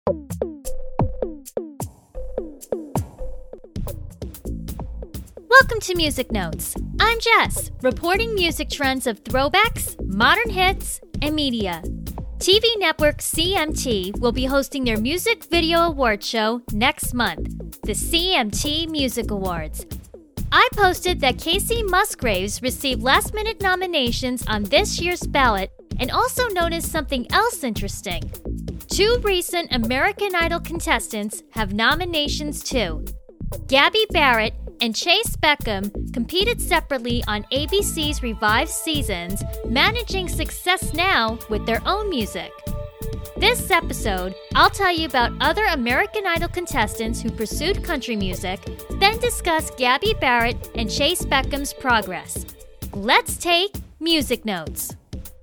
Welcome to Music Notes. I'm Jess, reporting music trends of throwbacks, modern hits, and media. TV network CMT will be hosting their Music Video Awards show next month, the CMT Music Awards. I posted that Kacey Musgraves received last-minute nominations on this year's ballot and also noticed something else interesting. 2 recent American Idol contestants have nominations too. Gabby Barrett and Chase Beckham competed separately on ABC's revived seasons, managing success now with their own music. This episode, I'll tell you about other American Idol contestants who pursued country music, then discuss Gabby Barrett and Chase Beckham's progress. Let's take music notes.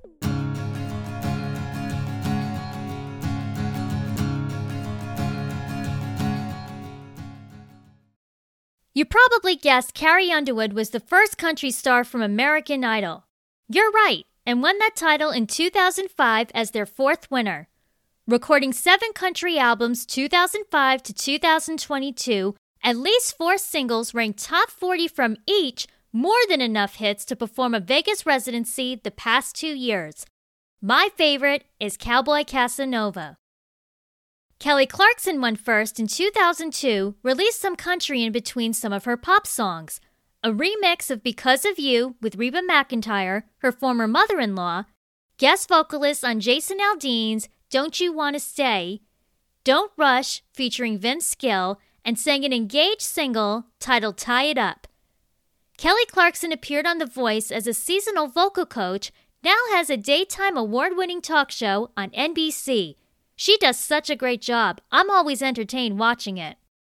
You probably guessed Carrie Underwood was the first country star from American Idol. You're right, and won that title in 2005 as their 4th winner. Recording 7 country albums 2005 to 2022, at least 4 singles ranked top 40 from each, more than enough hits to perform a Vegas residency the past 2 years. My favorite is Cowboy Casanova. Kelly Clarkson won first in 2002, released some country in between some of her pop songs. A remix of Because of You with Reba McEntire, her former mother-in-law, guest vocalist on Jason Aldean's Don't You Wanna Stay, Don't Rush featuring Vince Gill, and sang an engaged single titled Tie It Up. Kelly Clarkson appeared on The Voice as a seasonal vocal coach, now has a daytime award-winning talk show on NBC. She does such a great job. I'm always entertained watching it.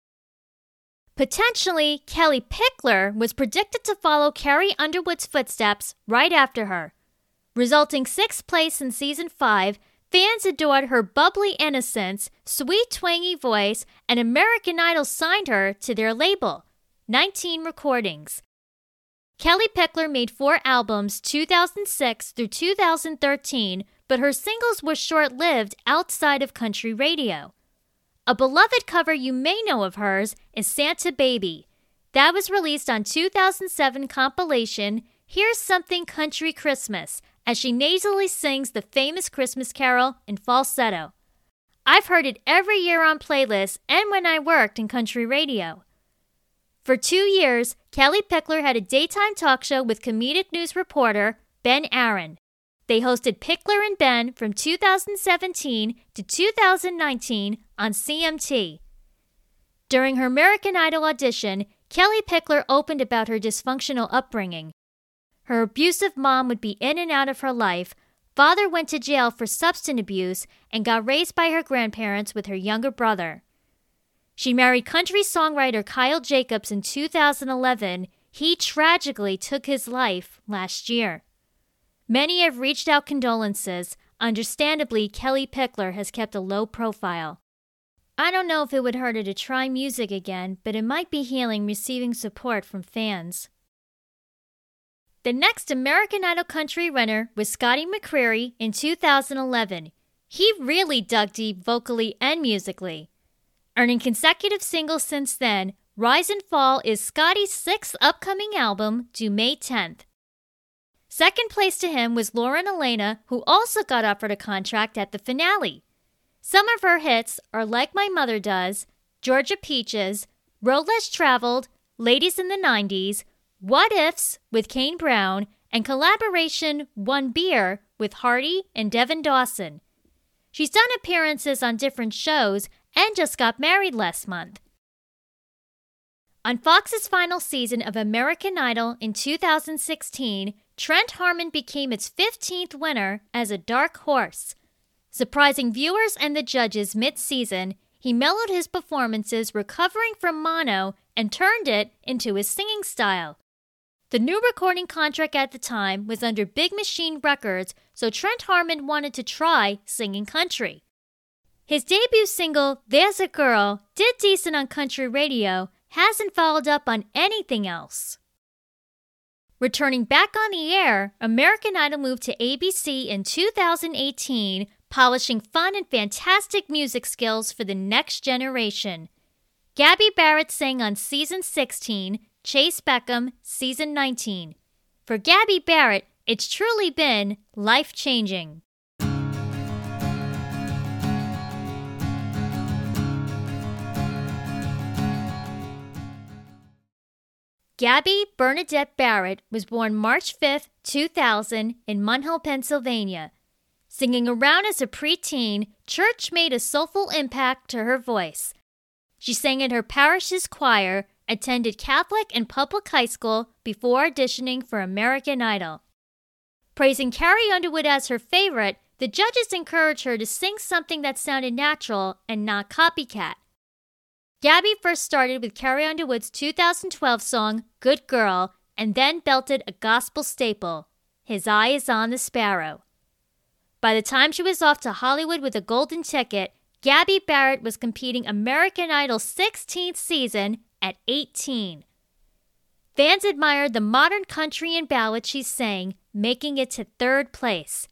Potentially, Kelly Pickler was predicted to follow Carrie Underwood's footsteps right after her. Resulting 6th place in Season 5, fans adored her bubbly innocence, sweet twangy voice, and American Idol signed her to their label, 19 Recordings. Kelly Pickler made 4 albums 2006 through 2013, but her singles were short-lived outside of country radio. A beloved cover you may know of hers is Santa Baby. That was released on 2007 compilation Here's Something Country Christmas, as she nasally sings the famous Christmas carol in falsetto. I've heard it every year on playlists and when I worked in country radio. For 2 years, Kelly Pickler had a daytime talk show with comedic news reporter Ben Aaron. They hosted Pickler and Ben from 2017 to 2019 on CMT. During her American Idol audition, Kelly Pickler opened about her dysfunctional upbringing. Her abusive mom would be in and out of her life, father went to jail for substance abuse, and got raised by her grandparents with her younger brother. She married country songwriter Kyle Jacobs in 2011. He tragically took his life last year. Many have reached out condolences. Understandably, Kelly Pickler has kept a low profile. I don't know if it would hurt her to try music again, but it might be healing receiving support from fans. The next American Idol country winner was Scotty McCreery in 2011. He really dug deep vocally and musically. Earning consecutive singles since then, Rise and Fall is Scotty's 6th upcoming album due May 10th. Second place to him was Lauren Elena, who also got offered a contract at the finale. Some of her hits are Like My Mother Does, Georgia Peaches, Road Less Traveled, Ladies in the 90s, What Ifs with Kane Brown, and collaboration One Beer with Hardy and Devin Dawson. She's done appearances on different shows and just got married last month. On Fox's final season of American Idol in 2016, Trent Harmon became its 15th winner as a dark horse. Surprising viewers and the judges mid-season, he mellowed his performances, recovering from mono, and turned it into his singing style. The new recording contract at the time was under Big Machine Records, so Trent Harmon wanted to try singing country. His debut single, There's a Girl, did decent on country radio, hasn't followed up on anything else. Returning back on the air, American Idol moved to ABC in 2018, polishing fun and fantastic music skills for the next generation. Gabby Barrett sang on Season 16, Chase Beckham, Season 19. For Gabby Barrett, it's truly been life-changing. Gabby Bernadette Barrett was born March 5, 2000 in Munhall, Pennsylvania. Singing around as a preteen, church made a soulful impact to her voice. She sang in her parish's choir, attended Catholic and public high school before auditioning for American Idol. Praising Carrie Underwood as her favorite, the judges encouraged her to sing something that sounded natural and not copycat. Gabby first started with Carrie Underwood's 2012 song, Good Girl, and then belted a gospel staple, His Eye is on the Sparrow. By the time she was off to Hollywood with a golden ticket, Gabby Barrett was competing American Idol's 16th season at 18. Fans admired the modern country and ballad she sang, making it to 3rd place.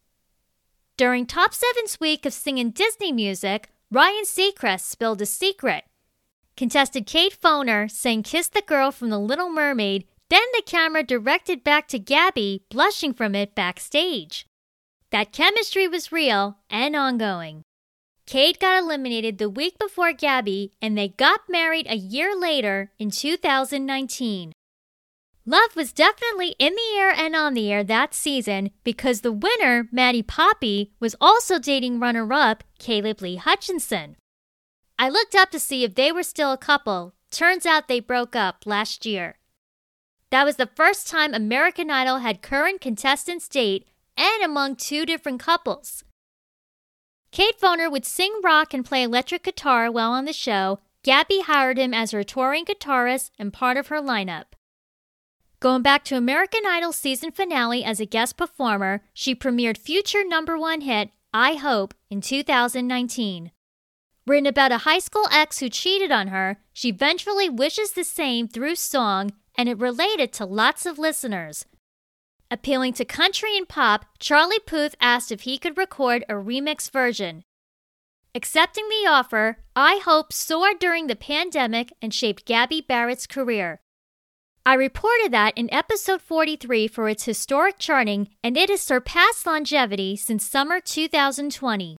During Top 7's week of singing Disney music, Ryan Seacrest spilled a secret. Contestant Kate Foner sang Kiss the Girl from The Little Mermaid, then the camera directed back to Gabby, blushing from it backstage. That chemistry was real and ongoing. Kate got eliminated the week before Gabby, and they got married a year later in 2019. Love was definitely in the air and on the air that season because the winner, Maddie Poppy, was also dating runner-up Caleb Lee Hutchinson. I looked up to see if they were still a couple. Turns out they broke up last year. That was the first time American Idol had current contestants date and among 2 different couples. Kate Foner would sing rock and play electric guitar while on the show. Gabby hired him as her touring guitarist and part of her lineup. Going back to American Idol season finale as a guest performer, she premiered future #1 hit, I Hope, in 2019. Written about a high school ex who cheated on her, she vengefully wishes the same through song, and it related to lots of listeners. Appealing to country and pop, Charlie Puth asked if he could record a remix version. Accepting the offer, I Hope soared during the pandemic and shaped Gabby Barrett's career. I reported that in episode 43 for its historic charting, and it has surpassed longevity since summer 2020.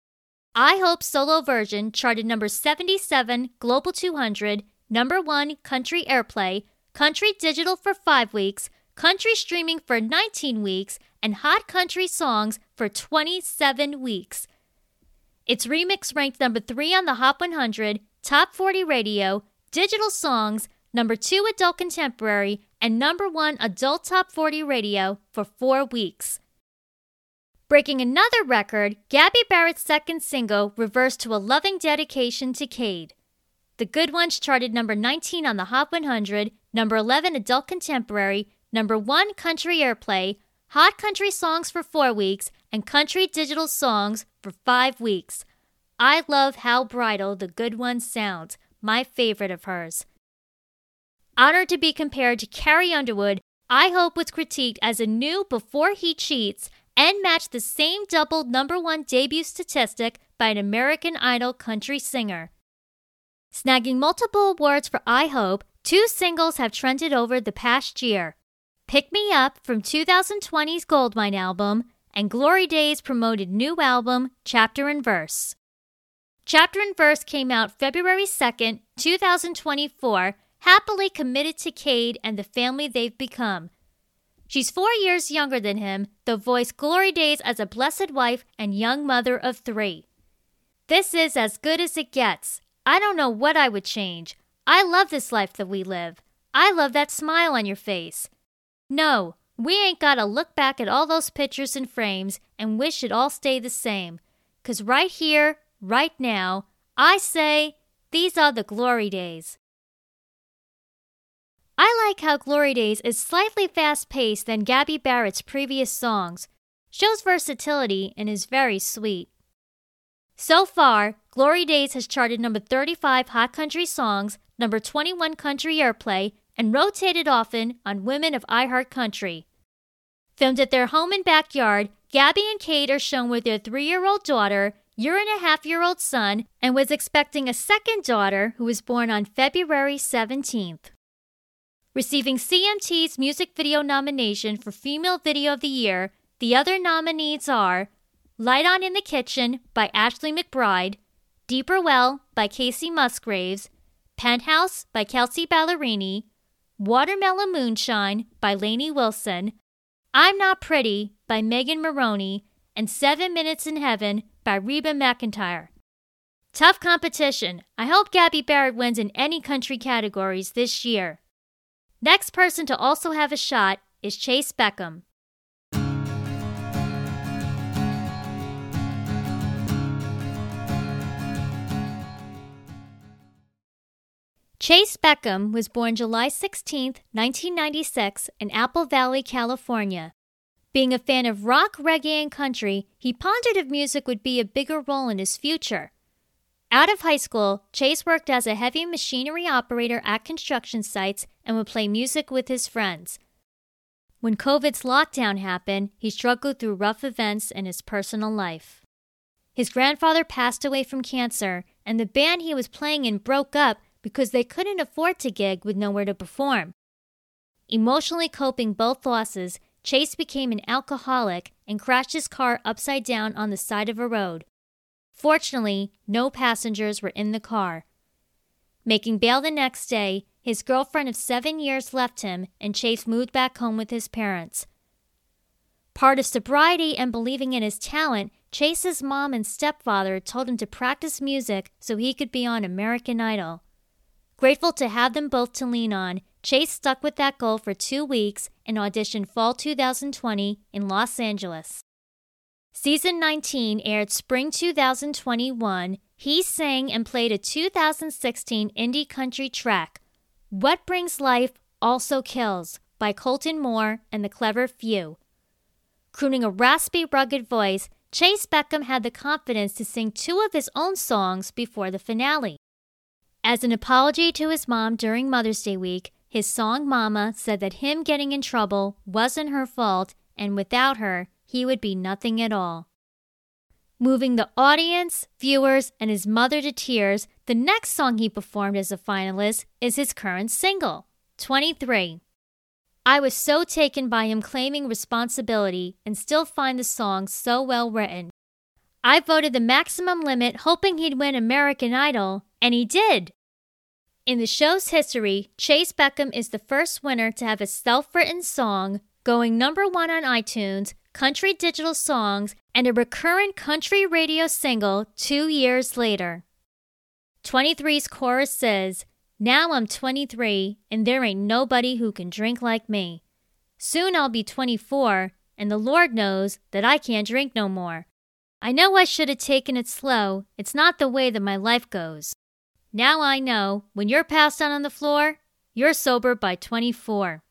I Hope's solo version charted number 77 Global 200, #1 Country Airplay, Country Digital for 5 weeks, Country Streaming for 19 weeks, and Hot Country Songs for 27 weeks. Its remix ranked number 3 on the Hot 100, Top 40 Radio, Digital Songs, number 2 Adult Contemporary, and number 1 Adult Top 40 Radio for 4 weeks. Breaking another record, Gabby Barrett's second single reversed to a loving dedication to Cade. The Good Ones charted number 19 on the Hot 100, number 11 Adult Contemporary, number 1 Country Airplay, Hot Country Songs for 4 weeks, and Country Digital Songs for 5 weeks. I love how bridal The Good Ones sounds, my favorite of hers. Honored to be compared to Carrie Underwood, I Hope was critiqued as a new Before He Cheats and matched the same double #1 debut statistic by an American Idol country singer. Snagging multiple awards for I Hope, 2 singles have trended over the past year. Pick Me Up from 2020's Goldmine album, and Glory Days' promoted new album, Chapter and Verse. Chapter and Verse came out February 2nd, 2024, happily committed to Cade and the family they've become. She's 4 years younger than him, though voiced Glory Days as a blessed wife and young mother of 3. This is as good as it gets. I don't know what I would change. I love this life that we live. I love that smile on your face. No, we ain't gotta look back at all those pictures and frames and wish it all stayed the same. 'Cause right here, right now, I say, these are the glory days. I like how Glory Days is slightly fast-paced than Gabby Barrett's previous songs, shows versatility, and is very sweet. So far, Glory Days has charted number 35 Hot Country Songs, number 21 Country Airplay, and rotated often on Women of iHeart Country. Filmed at their home and backyard, Gabby and Kate are shown with their 3-year-old daughter, year-and-a-half-year-old son, and was expecting a second daughter who was born on February 17th. Receiving CMT's music video nomination for Female Video of the Year, the other nominees are Light On in the Kitchen by Ashley McBryde, Deeper Well by Casey Musgraves, Penthouse by Kelsey Ballerini, Watermelon Moonshine by Lainey Wilson, I'm Not Pretty by Megan Maroney, and 7 Minutes in Heaven by Reba McEntire. Tough competition. I hope Gabby Barrett wins in any country categories this year. Next person to also have a shot is Chase Beckham. Chase Beckham was born July 16, 1996 in Apple Valley, California. Being a fan of rock, reggae, and country, he pondered if music would be a bigger role in his future. Out of high school, Chase worked as a heavy machinery operator at construction sites and would play music with his friends. When COVID's lockdown happened, he struggled through rough events in his personal life. His grandfather passed away from cancer, and the band he was playing in broke up because they couldn't afford to gig with nowhere to perform. Emotionally coping both losses, Chase became an alcoholic and crashed his car upside down on the side of a road. Fortunately, no passengers were in the car. Making bail the next day, his girlfriend of 7 years left him and Chase moved back home with his parents. Part of sobriety and believing in his talent, Chase's mom and stepfather told him to practice music so he could be on American Idol. Grateful to have them both to lean on, Chase stuck with that goal for 2 weeks and auditioned fall 2020 in Los Angeles. Season 19 aired spring 2021. He sang and played a 2016 indie country track, What Brings Life Also Kills, by Colton Moore and the Clever Few. Crooning a raspy, rugged voice, Chase Beckham had the confidence to sing 2 of his own songs before the finale. As an apology to his mom during Mother's Day week, his song Mama said that him getting in trouble wasn't her fault, and without her, he would be nothing at all. Moving the audience, viewers, and his mother to tears, the next song he performed as a finalist is his current single, 23. I was so taken by him claiming responsibility and still find the song so well written. I voted the maximum limit hoping he'd win American Idol, and he did. In the show's history, Chase Beckham is the first winner to have a self-written song going number 1 on iTunes, Country Digital Songs, and a recurrent country radio single 2 years later. 23's chorus says, Now I'm 23, and there ain't nobody who can drink like me. Soon I'll be 24, and the Lord knows that I can't drink no more. I know I should have taken it slow. It's not the way that my life goes. Now I know, when you're passed out on the floor, you're sober by 24.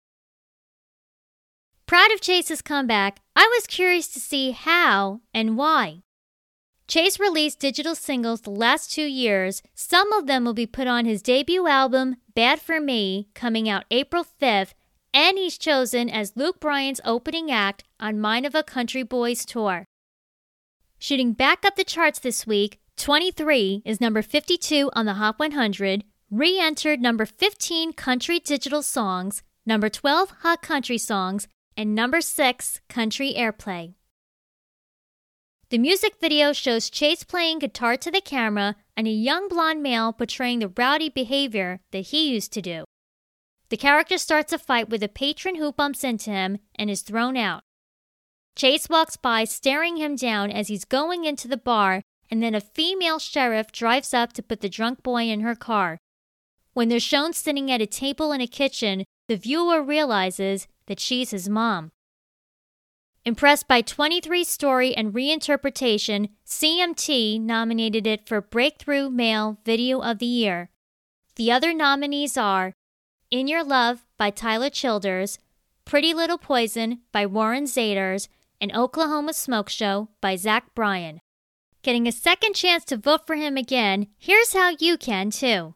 Proud of Chase's comeback, I was curious to see how and why. Chase released digital singles the last 2 years. Some of them will be put on his debut album, Bad For Me, coming out April 5th, and he's chosen as Luke Bryan's opening act on Mind of a Country Boys tour. Shooting back up the charts this week, 23 is number 52 on the Hot 100, re-entered number 15 Country Digital Songs, number 12 Hot Country Songs, and number 6 Country Airplay. The music video shows Chase playing guitar to the camera and a young blonde male portraying the rowdy behavior that he used to do. The character starts a fight with a patron who bumps into him and is thrown out. Chase walks by staring him down as he's going into the bar, and then a female sheriff drives up to put the drunk boy in her car. When they're shown sitting at a table in a kitchen, the viewer realizes that she's his mom. Impressed by 23's story and reinterpretation, CMT nominated it for Breakthrough Male Video of the Year. The other nominees are In Your Love by Tyler Childers, Pretty Little Poison by Warren Zaders, and Oklahoma Smoke Show by Zach Bryan. Getting a second chance to vote for him again, here's how you can too.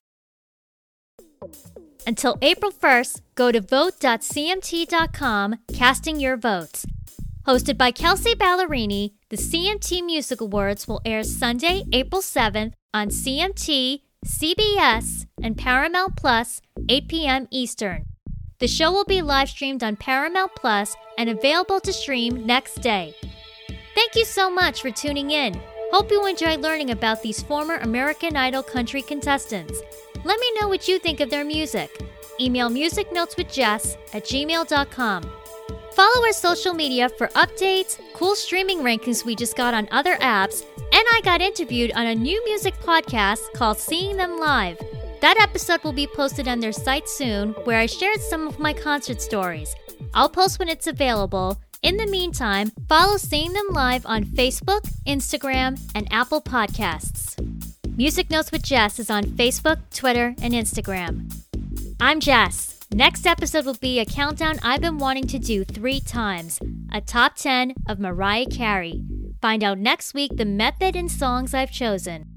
Until April 1st, go to vote.cmt.com, casting your votes. Hosted by Kelsey Ballerini, the CMT Music Awards will air Sunday, April 7th on CMT, CBS, and Paramount Plus, 8 p.m. Eastern. The show will be live streamed on Paramount Plus and available to stream next day. Thank you so much for tuning in. Hope you enjoyed learning about these former American Idol country contestants. Let me know what you think of their music. Email musicnoteswithjess@gmail.com. Follow our social media for updates, cool streaming rankings we just got on other apps, and I got interviewed on a new music podcast called Seeing Them Live. That episode will be posted on their site soon, where I shared some of my concert stories. I'll post when it's available. In the meantime, follow Seeing Them Live on Facebook, Instagram, and Apple Podcasts. Music Notes with Jess is on Facebook, Twitter, and Instagram. I'm Jess. Next episode will be a countdown I've been wanting to do 3 times, a top 10 of Mariah Carey. Find out next week the method and songs I've chosen.